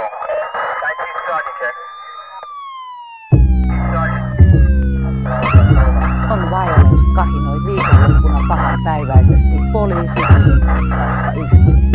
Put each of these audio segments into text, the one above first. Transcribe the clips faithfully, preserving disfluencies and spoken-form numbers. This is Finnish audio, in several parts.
On Violence kahinoi viikonloppuna pahanpäiväisesti poliisi kanssa yhteen.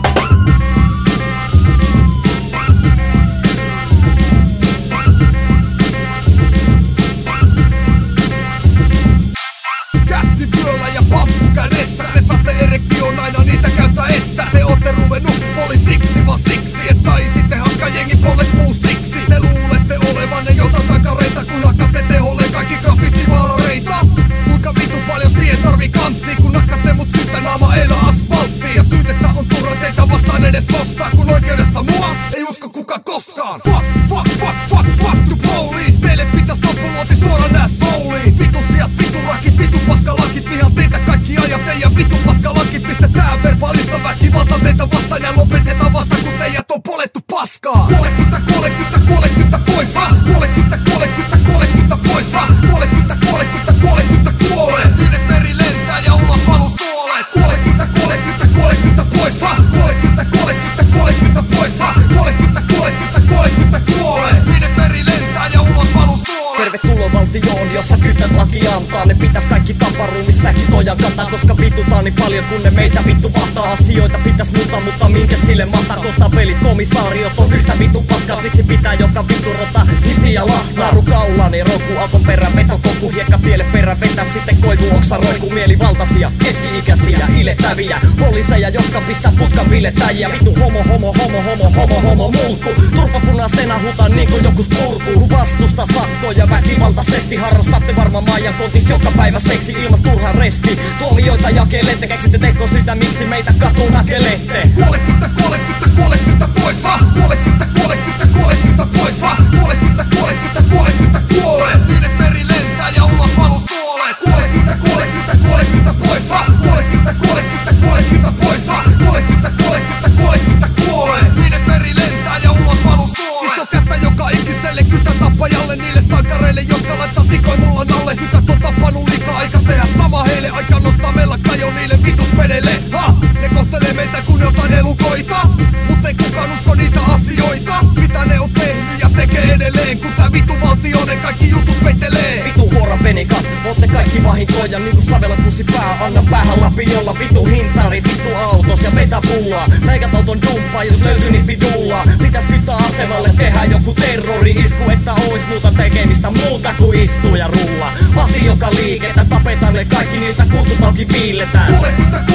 Kätti vyöllä ja pamppu kädessä. Te saatte erektion aina niitä käyttäessä. Te ootte ruvennut poliisiksi vaan siksi, et saisitte hakkajengi pollet puusiksi. Te luulette olevanne jotain sakareita, kun hakkatte teholle kaikki graffitimaalareita. Kuinka vitu paljon siihen tarvii kanttia, kun nakkatte mut syyttä naama eilä asfalttiin. Ja syytettä on turha teitä vastaan edes nostaa, kun oikeudessa mua ei usko kukaan koskaan. Fuck, fuck, fuck, fuck, fuck the police. Teille pitäis ampulointi suoraan nää souliin. Vitu sijat, vitu rakit, vitu paskalakit. Vihan teitä kaikki ajat, teidän vitu paskalakit. Pistetään verbaalista väkivalta teitä vastaan ja lopetetaan vasta, kun teijät on polettu paskaa. Kolekymmentä, kolekymmentä, kolekymmentä pois ha! Kolekymmentä, kolekymmentä, kolekymmentä pois ha! Kolekymmentä, kolekymmentä, kolekymmentä kuolee. Niiden veri lentää ja ulos valuu suolet. Kolekymmentä, kolekymmentä, kolekymmentä pois ha! Kolekymmentä, kolekymmentä, kolekymmentä pois ha! Kolekymmentä, kolekymmentä, kolekymmentä kuolee. Niiden veri lentää ja ulos valuu suolet. Tervetuloa valtioon, jossa kytät laki antaa. Ne pitäis kaikki tappaa ruumissäkin tojan kantaa, koska vitutaan niin paljon kun ne meitä vittu vahtaa. Asioita pitäis muuttaa, mutta minkä sille mahtaa, koska pelit komisaariot on yhtä vittu paskaa. Siksi pitää joka vittu rota nisti ja lahtaa. Naru kaulani, roku, auton perä, vetokoku, hiekka tielle perä, vetä sitten koivu oksa, roiku, mielivaltaisia, keski-ikäisiä, ilettäviä poliiseja, jotka pistää putkan bilettäjiä. Vitu homo, homo, homo, homo, homo, homo, mulkku. Turpapunaisena huutaan niinku joku spurku. Vastusta sakkoja väkivaltaisesti harrastatte varmaan maajan kontis joka päivä seksi ilman turhan resti. Tuomioita jakelette, keksitte teko syytä miksi meitä katuun nakelette. Kolekymmentä, kolekymmentä, kolekymmentä pois ha! Kolekymmentä, kolekymmentä, kolekymmentä pois ha! Kolekymmentä, kolekymmentä, kolekymmentä kuolee. Niiden veri lentää ja ulos valuu suolet. Kolekymmentä, kolekymmentä, kolekymmentä pois ha! Kolekymmentä, kolekymmentä, kolekymmentä pois ha! Kolekymmentä, kolekymmentä, kolekymmentä kuolee. Niiden veri lentää ja ulos valuu suolet. Iso kättä joka ikiselle kytä tappajalle, niille sankareille, jotka laittaa sikoi mulla nalle. Kytät on tappanut liikaa, aika tehdä sama heille. Aika nostaa mellakka jo niille vituspedelle. Ha! Ne kohtelee meitä kun jotain elukoita, mut ei kukaan usko niitä asioita, mitä ne on tehnyt ja tekee edelleen. Kun tää vitu valtio ne kaikki jutut peittelee. Vitu huora penikat, ootte kaikki vahinkoja niinku savella kussi pää. Anna päähän lappi jolla vitu hintarit istuu autos ja vetä pullaa. Meikät auton dumppaa jos löytyy nippi dullaa. Pitäis kyttää asemalle tehdä joku terrori-isku, että ois muuta tekemistä muuta kuin istuu ja rullaa. Vahti joka liikettä, tapetaan ne kaikki niiltä kultutaukin viilletään. Kolekymmentä,